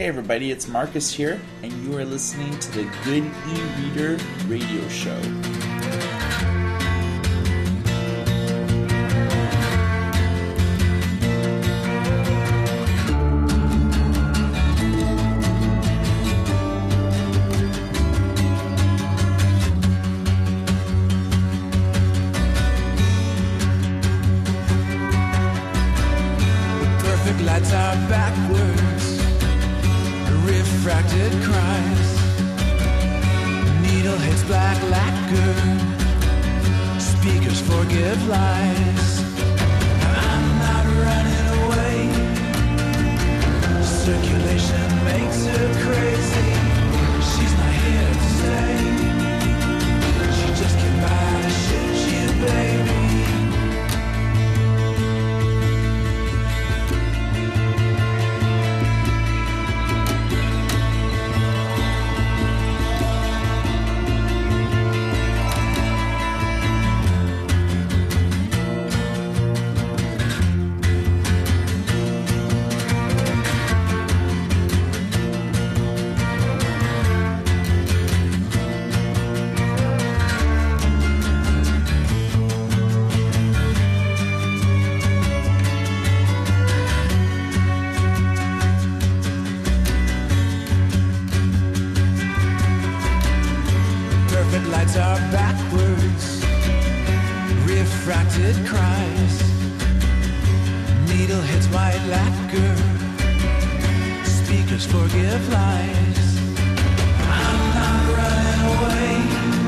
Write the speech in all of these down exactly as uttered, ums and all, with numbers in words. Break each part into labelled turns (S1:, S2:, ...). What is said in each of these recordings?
S1: Hey everybody, it's Marcus here, and you are listening to the Good E-Reader Radio Show.
S2: Perfect lights are backwards, refracted cries, needle hits black lacquer, speakers forgive lies. I'm not running away, circulation makes her crazy, she's not here to stay, she just came by to shoot you, baby. Lights are backwards, refracted cries, needle hits white lacquer, speakers forgive lies. I'm not running away,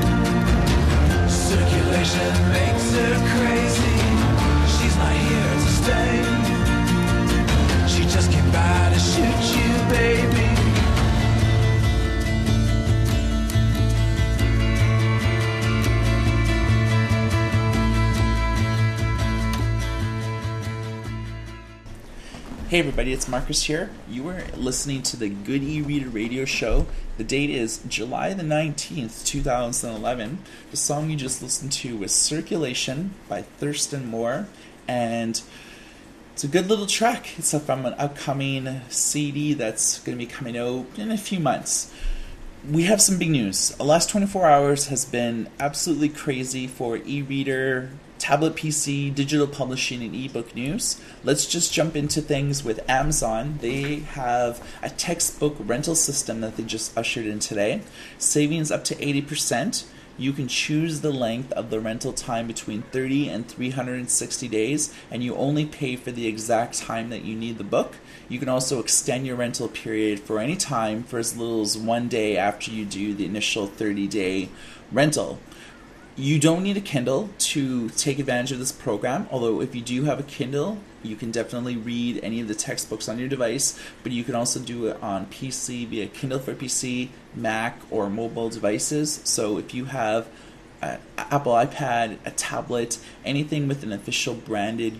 S2: circulation makes her crazy, she's not here to stay, she just came by to shoot you, baby.
S1: Hey everybody, it's Marcus here. You are listening to the Good E-Reader Radio Show. The date is July the nineteenth, two thousand eleven. The song you just listened to was Circulation by Thurston Moore, and it's a good little track. It's from an upcoming C D that's going to be coming out in a few months. We have some big news. The last twenty-four hours has been absolutely crazy for e-reader, tablet P C, digital publishing, and ebook news. Let's just jump into things with Amazon. They have a textbook rental system that they just ushered in today. Savings up to eighty percent. You can choose the length of the rental time between thirty and three hundred sixty days, and you only pay for the exact time that you need the book. You can also extend your rental period for any time for as little as one day after you do the initial thirty-day rental. You don't need a Kindle to take advantage of this program, although if you do have a Kindle, you can definitely read any of the textbooks on your device, but you can also do it on P C via Kindle for P C, Mac, or mobile devices. So if you have an Apple iPad, a tablet, anything with an official branded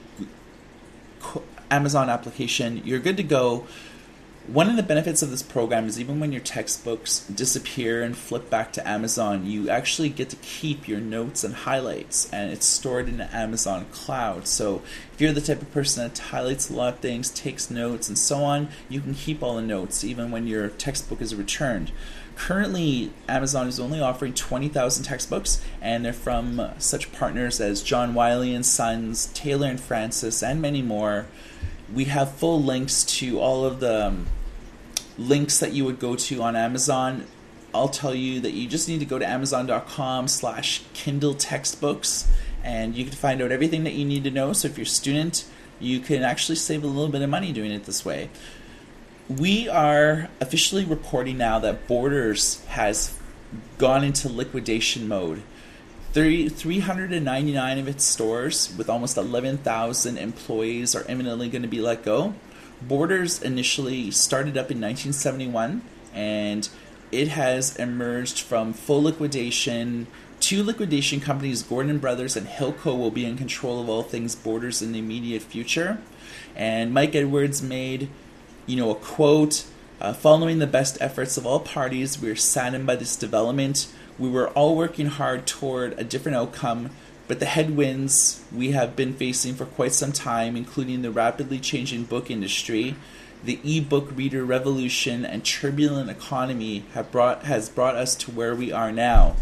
S1: Amazon application, you're good to go. One of the benefits of this program is even when your textbooks disappear and flip back to Amazon, you actually get to keep your notes and highlights, and it's stored in the Amazon cloud. So if you're the type of person that highlights a lot of things, takes notes, and so on, you can keep all the notes even when your textbook is returned. Currently, Amazon is only offering twenty thousand textbooks, and they're from such partners as John Wiley and Sons, Taylor and Francis, and many more. We have full links to all of the um, links that you would go to on Amazon. I'll tell you that you just need to go to amazon.com slash Kindle textbooks, and you can find out everything that you need to know. So if you're a student, you can actually save a little bit of money doing it this way. We are officially reporting now that Borders has gone into liquidation mode. three hundred ninety-nine of its stores with almost eleven thousand employees are imminently going to be let go. Borders initially started up in nineteen seventy-one, and it has emerged from full liquidation. Two liquidation companies, Gordon Brothers and Hilco, will be in control of all things Borders in the immediate future. And Mike Edwards made, you know, a quote, uh, following the best efforts of all parties, we are saddened by this development. We were all working hard toward a different outcome, but the headwinds we have been facing for quite some time, including the rapidly changing book industry, the ebook reader revolution and turbulent economy have brought has brought us to where we are now.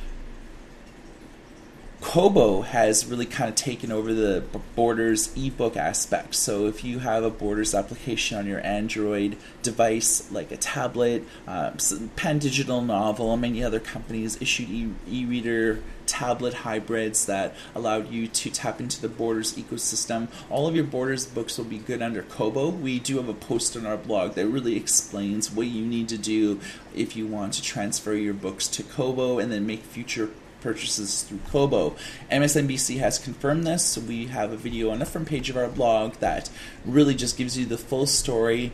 S1: Kobo has really kind of taken over the Borders ebook aspect. So if you have a Borders application on your Android device, like a tablet, uh, Pen Digital Novel, and many other companies issued e- e-reader tablet hybrids that allowed you to tap into the Borders ecosystem. All of your Borders books will be good under Kobo. We do have a post on our blog that really explains what you need to do if you want to transfer your books to Kobo and then make future purchases through Kobo. M S N B C has confirmed this, so we have a video on the front page of our blog that really just gives you the full story.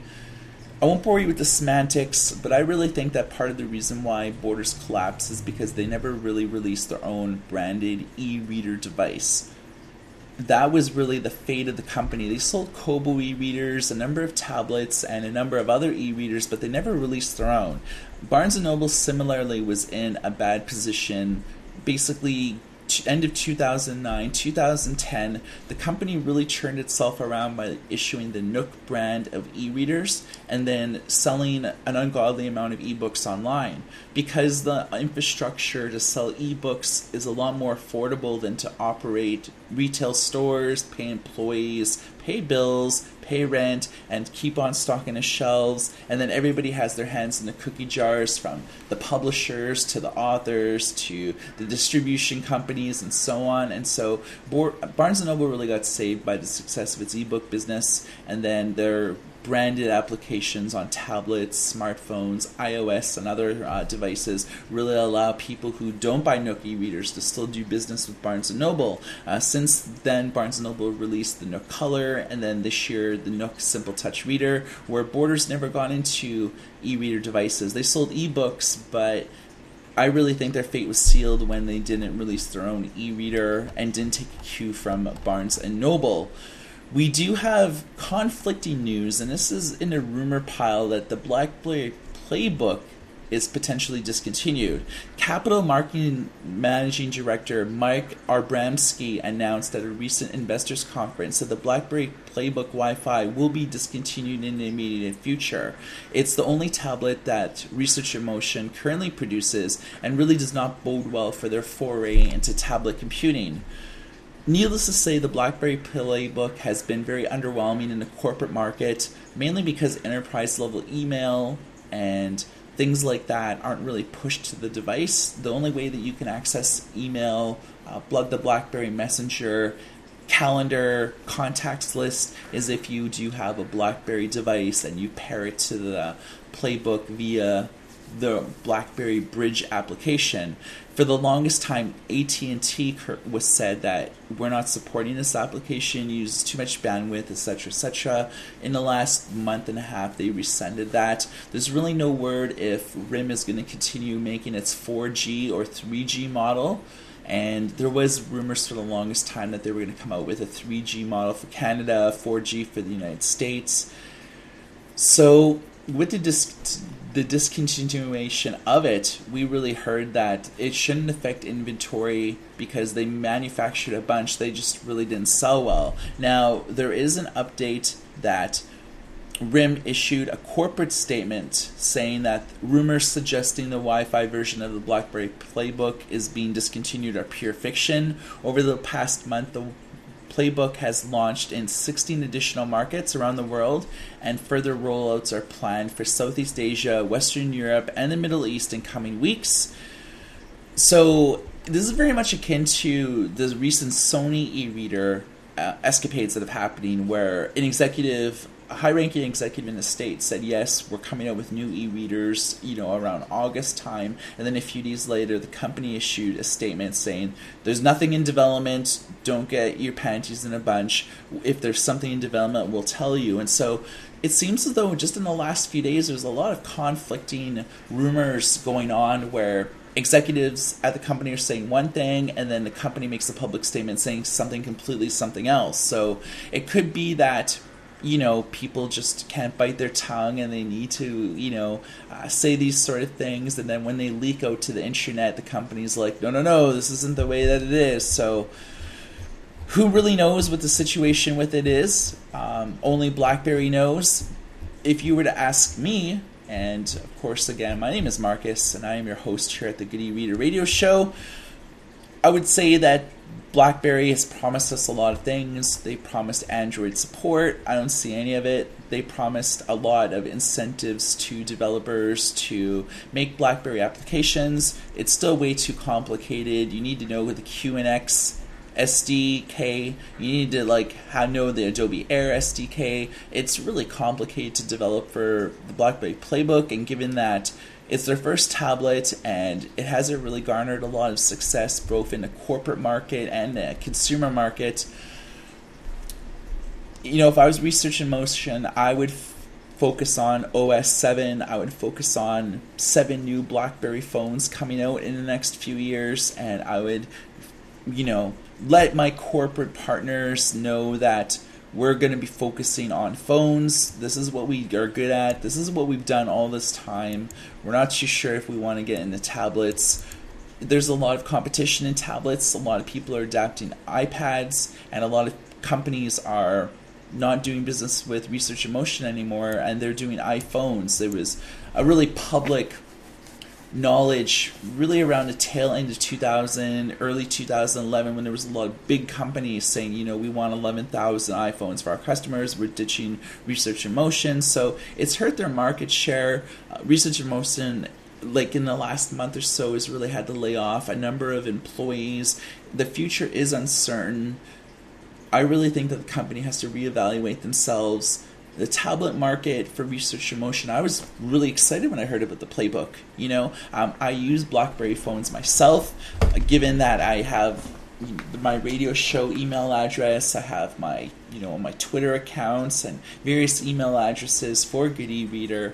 S1: I won't bore you with the semantics, but I really think that part of the reason why Borders collapsed is because they never really released their own branded e-reader device. That was really the fate of the company. They sold Kobo e-readers, a number of tablets, and a number of other e-readers, but they never released their own. Barnes and Noble similarly was in a bad position. Basically, end of two thousand nine, two thousand ten, the company really turned itself around by issuing the Nook brand of e-readers and then selling an ungodly amount of ebooks online. Because the infrastructure to sell ebooks is a lot more affordable than to operate retail stores, pay employees, pay bills, pay rent, and keep on stocking the shelves, and then everybody has their hands in the cookie jars, from the publishers to the authors to the distribution companies and so on. And so Barnes and Noble really got saved by the success of its ebook business, and then their branded applications on tablets, smartphones, iOS, and other uh, devices really allow people who don't buy Nook e-readers to still do business with Barnes and Noble. Uh, since then, Barnes and Noble released the Nook Color, and then this year the Nook Simple Touch Reader, where Borders never got into e-reader devices. They sold ebooks, but I really think their fate was sealed when they didn't release their own e-reader and didn't take a cue from Barnes and Noble. We do have conflicting news, and this is in a rumor pile that the BlackBerry Playbook is potentially discontinued. Capital Marketing Managing Director Mike Abramsky announced at a recent investors conference that the BlackBerry Playbook Wi-Fi will be discontinued in the immediate future. It's the only tablet that Research in Motion currently produces and really does not bode well for their foray into tablet computing. Needless to say, the BlackBerry Playbook has been very underwhelming in the corporate market, mainly because enterprise-level email and things like that aren't really pushed to the device. The only way that you can access email, uh, the BlackBerry Messenger, calendar, contacts list is if you do have a BlackBerry device and you pair it to the Playbook via the BlackBerry Bridge application. For the longest time, A T and T was said that we're not supporting this application, uses too much bandwidth, et cetera, et cetera. In the last month and a half, they rescinded that. There's really no word if R I M is going to continue making its four G or three G model. And there was rumors for the longest time that they were going to come out with a three G model for Canada, four G for the United States. So with the dis- the discontinuation of it, we really heard that it shouldn't affect inventory because they manufactured a bunch, they just really didn't sell well. Now, there is an update that R I M issued a corporate statement saying that rumors suggesting the Wi-Fi version of the BlackBerry Playbook is being discontinued are pure fiction. Over the past month, the Playbook has launched in sixteen additional markets around the world, and further rollouts are planned for Southeast Asia, Western Europe, and the Middle East in coming weeks. So this is very much akin to the recent Sony e-reader uh, escapades that have happening, where an executive, a high-ranking executive in the States said, yes, we're coming out with new e-readers, you know, around August time, and then a few days later, the company issued a statement saying, there's nothing in development, don't get your panties in a bunch, if there's something in development, we'll tell you. And so it seems as though just in the last few days, there's a lot of conflicting rumors going on where executives at the company are saying one thing, and then the company makes a public statement saying something completely something else. So it could be that, you know, people just can't bite their tongue and they need to, you know, uh, say these sort of things. And then when they leak out to the internet, the company's like, no, no, no, this isn't the way that it is. So who really knows what the situation with it is? Um, only BlackBerry knows. if you were to ask me, and of course, again, my name is Marcus, and I am your host here at the Good e-Reader Radio Show, I would say that BlackBerry has promised us a lot of things. They promised Android support. I don't see any of it. They promised a lot of incentives to developers to make BlackBerry applications. It's still way too complicated. You need to know the Q N X S D K. You need to like have know the Adobe Air S D K. It's really complicated to develop for the BlackBerry Playbook, and given that it's their first tablet, and it hasn't really garnered a lot of success both in the corporate market and the consumer market. You know, if I was Research in Motion, I would f- focus on O S seven. I would focus on seven new BlackBerry phones coming out in the next few years, and I would, you know, let my corporate partners know that we're going to be focusing on phones. This is what we are good at. This is what we've done all this time. We're not too sure if we want to get into tablets. There's a lot of competition in tablets. A lot of people are adapting iPads, and a lot of companies are not doing business with Research in Motion anymore, and they're doing iPhones. There was a really public knowledge really around the tail end of two thousand, early two thousand eleven, when there was a lot of big companies saying, you know, we want eleven thousand iPhones for our customers, we're ditching Research in Motion. So it's hurt their market share. Uh, Research in Motion, like in the last month or so, has really had to lay off a number of employees. The future is uncertain. I really think that the company has to reevaluate themselves. The tablet market for Research in Motion, I was really excited when I heard about the Playbook. You know, um, I use BlackBerry phones myself, uh, given that I have my radio show email address, I have my, you know, my Twitter accounts and various email addresses for Good e-Reader.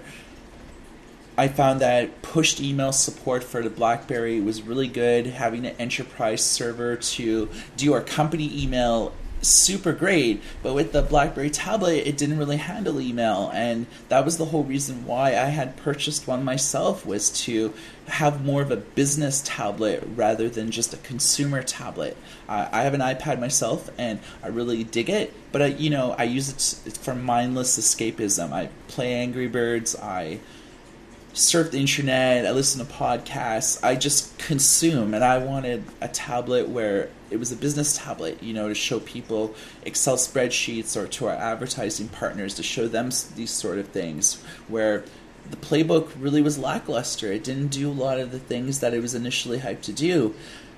S1: I found that pushed email support for the BlackBerry was really good. Having an enterprise server to do our company email, super great, but with the BlackBerry tablet, it didn't really handle email, and that was the whole reason why I had purchased one myself, was to have more of a business tablet rather than just a consumer tablet. Uh, I have an iPad myself, and I really dig it, but I, you know, I use it for mindless escapism. I play Angry Birds, I surf the internet, I listen to podcasts, I just consume, and I wanted a tablet where it was a business tablet, you know, to show people Excel spreadsheets, or to our advertising partners to show them these sort of things, where the Playbook really was lackluster. It didn't do a lot of the things that it was initially hyped to do,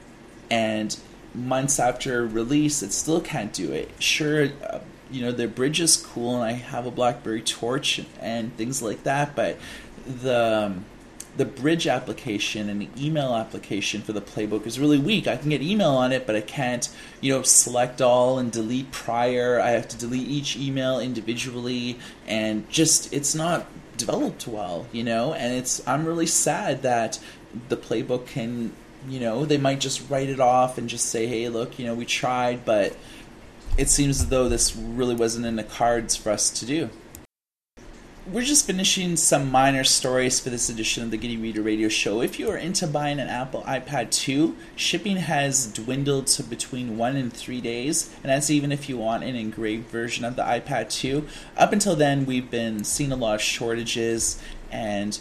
S1: and months after release, it still can't do it. Sure, uh, you know, the bridge is cool, and I have a BlackBerry Torch and things like that, but the um, the bridge application and the email application for the Playbook is really weak. I can get email on it, but I can't, you know, select all and delete prior. I have to delete each email individually, and just, it's not developed well, you know, and it's, I'm really sad that the Playbook can, you know, they might just write it off and just say, hey, look, you know, we tried, but it seems as though this really wasn't in the cards for us to do. We're just finishing some minor stories for this edition of the Good e-Reader Radio Show. If you are into buying an Apple iPad two, shipping has dwindled to between one and three days, and that's even if you want an engraved version of the iPad two. Up until then, we've been seeing a lot of shortages, and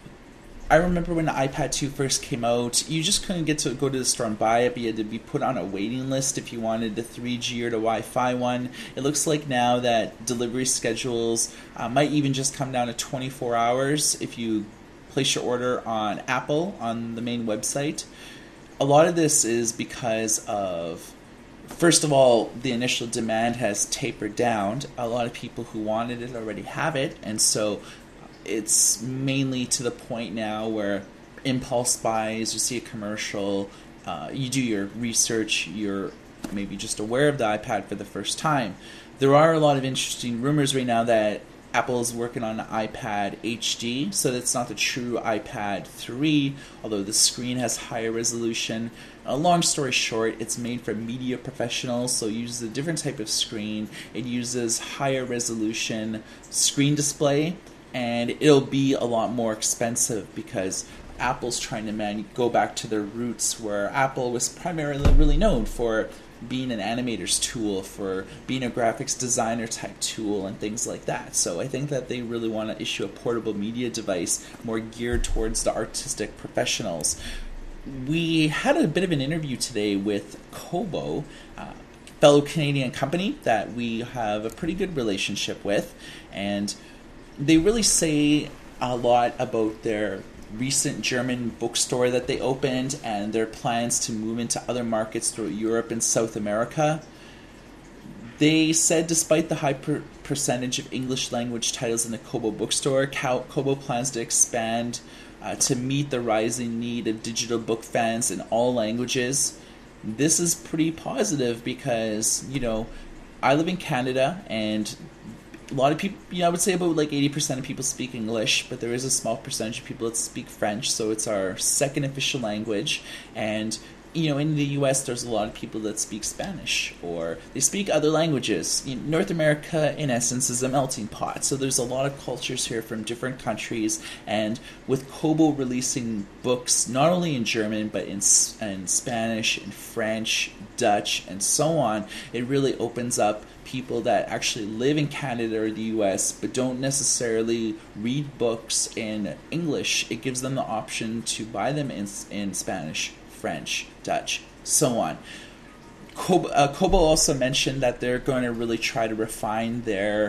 S1: I remember when the iPad two first came out, you just couldn't get to go to the store and buy it, but you had to be put on a waiting list if you wanted the three G or the Wi-Fi one. It looks like now that delivery schedules uh, might even just come down to twenty-four hours if you place your order on Apple on the main website. A lot of this is because of, first of all, the initial demand has tapered down. A lot of people who wanted it already have it, and so it's mainly to the point now where impulse buys, you see a commercial, uh, you do your research, you're maybe just aware of the iPad for the first time. There are a lot of interesting rumors right now that Apple is working on an iPad H D, so that's not the true iPad three, although the screen has higher resolution. A long story short, it's made for media professionals, so it uses a different type of screen. It uses higher resolution screen display, and it'll be a lot more expensive because Apple's trying to man- go back to their roots, where Apple was primarily really known for being an animator's tool, for being a graphics designer type tool, and things like that. So I think that they really want to issue a portable media device more geared towards the artistic professionals. We had a bit of an interview today with Kobo, uh, fellow Canadian company that we have a pretty good relationship with, and they really say a lot about their recent German bookstore that they opened and their plans to move into other markets throughout Europe and South America. They said despite the high per- percentage of English language titles in the Kobo bookstore, Kobo plans to expand uh, to meet the rising need of digital book fans in all languages. This is pretty positive because, you know, I live in Canada, and a lot of people, you know, I would say about like eighty percent of people speak English, but there is a small percentage of people that speak French, so it's our second official language. And, you know, in the U S, there's a lot of people that speak Spanish, or they speak other languages. You know, North America, in essence, is a melting pot, so there's a lot of cultures here from different countries, and with Kobo releasing books, not only in German, but in, in Spanish, in French, Dutch, and so on, it really opens up people that actually live in Canada or the U S but don't necessarily read books in English. It gives them the option to buy them in, in Spanish, French, Dutch, so on. Kobo, uh, Kobo also mentioned that they're going to really try to refine their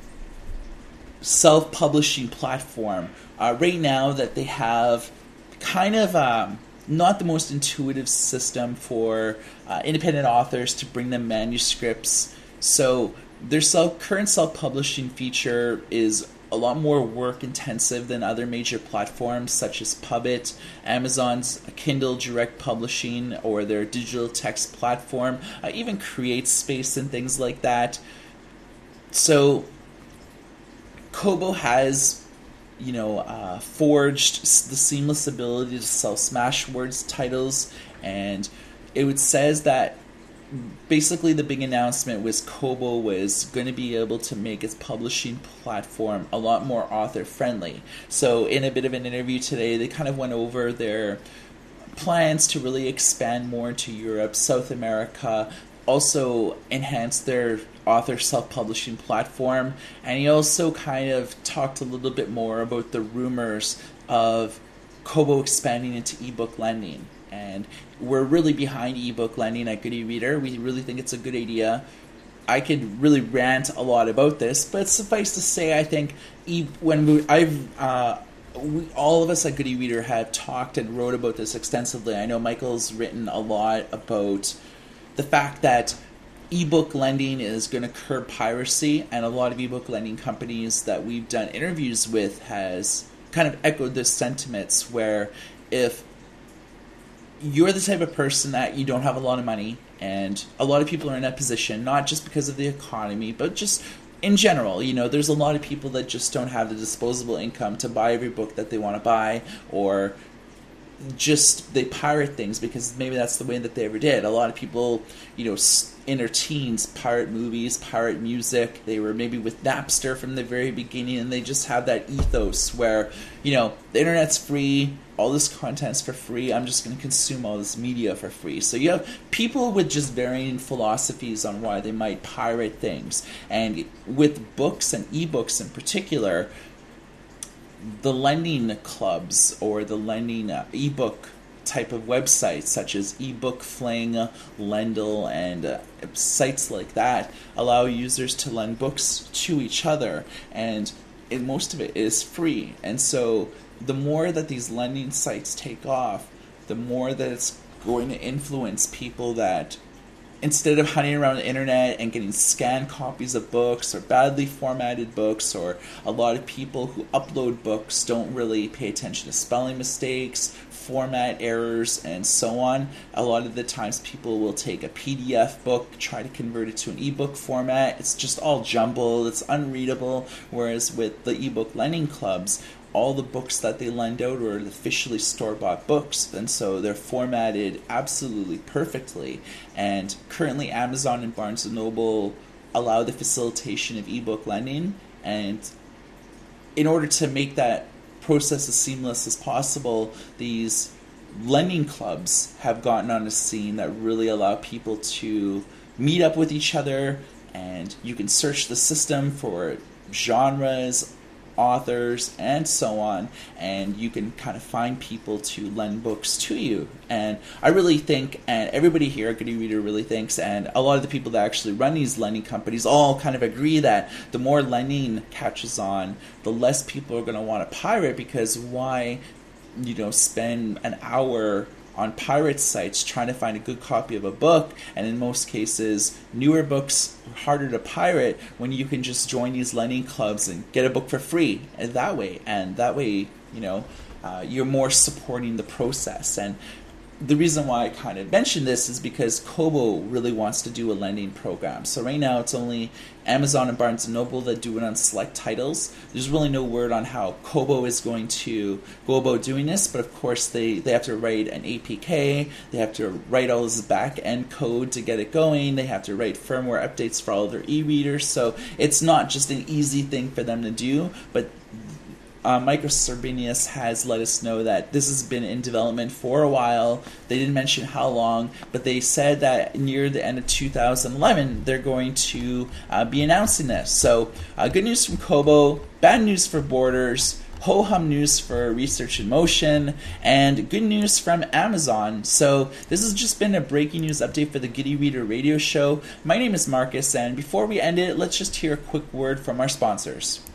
S1: self-publishing platform. Uh, right now that they have kind of um, not the most intuitive system for uh, independent authors to bring them manuscripts. So their self, current self-publishing feature is a lot more work-intensive than other major platforms such as Pubit, Amazon's Kindle Direct Publishing, or their digital text platform, uh, even CreateSpace and things like that. So Kobo has, you know, uh, forged the seamless ability to sell Smashwords titles, and it says that basically the big announcement was Kobo was going to be able to make its publishing platform a lot more author-friendly. So in a bit of an interview today, they kind of went over their plans to really expand more into Europe, South America, also enhance their author self-publishing platform, and he also kind of talked a little bit more about the rumors of Kobo expanding into ebook lending. And we're really behind ebook lending at Good eReader. We really think it's a good idea. I could really rant a lot about this, but suffice to say, I think e- when we, I've uh, we, all of us at Good eReader have talked and wrote about this extensively. I know Michael's written a lot about the fact that ebook lending is going to curb piracy, and a lot of ebook lending companies that we've done interviews with has kind of echoed those sentiments, where if you're the type of person that you don't have a lot of money, and a lot of people are in that position, not just because of the economy, but just in general, you know, there's a lot of people that just don't have the disposable income to buy every book that they want to buy, or just they pirate things because maybe that's the way that they ever did. A lot of people, you know, in their teens pirate movies, pirate music. They were maybe with Napster from the very beginning, and they just have that ethos where, you know, the internet's free, all this content's for free, I'm just going to consume all this media for free. So you have people with just varying philosophies on why they might pirate things. And with books and ebooks in particular, the lending clubs or the lending uh, ebook type of websites such as ebook fling, Lendl, and uh, sites like that allow users to lend books to each other, and it, most of it is free. And so the more that these lending sites take off, the more that it's going to influence people that, instead of hunting around the internet and getting scanned copies of books or badly formatted books, or a lot of people who upload books don't really pay attention to spelling mistakes, format errors, and so on. A lot of the times people will take a P D F book, try to convert it to an ebook format. It's just all jumbled, it's unreadable, whereas with the ebook lending clubs, all the books that they lend out are officially store-bought books, and so they're formatted absolutely perfectly. And currently Amazon and Barnes and Noble allow the facilitation of ebook lending, and in order to make that process as seamless as possible, these lending clubs have gotten on a scene that really allow people to meet up with each other, and you can search the system for genres, authors, and so on, and you can kind of find people to lend books to you. And I really think, and everybody here at Good e-Reader really thinks, and a lot of the people that actually run these lending companies all kind of agree that the more lending catches on, the less people are going to want to pirate, because why, you know, spend an hour on pirate sites trying to find a good copy of a book, and in most cases newer books are harder to pirate when you can just join these lending clubs and get a book for free and that way and that way you know uh, you're more supporting the process. And the reason why I kind of mentioned this is because Kobo really wants to do a lending program. So right now it's only Amazon and Barnes and Noble that do it on select titles. There's really no word on how Kobo is going to go about doing this, but of course they, they have to write an A P K, they have to write all this back-end code to get it going, they have to write firmware updates for all their e-readers, so it's not just an easy thing for them to do, but Uh, Micro Sorbinius has let us know that this has been in development for a while. They didn't mention how long, but they said that near the end of two thousand eleven, they're going to uh, be announcing this. So uh, good news from Kobo, bad news for Borders, ho-hum news for Research in Motion, and good news from Amazon. So this has just been a breaking news update for the Good e-Reader radio show. My name is Marcus, and before we end it, let's just hear a quick word from our sponsors.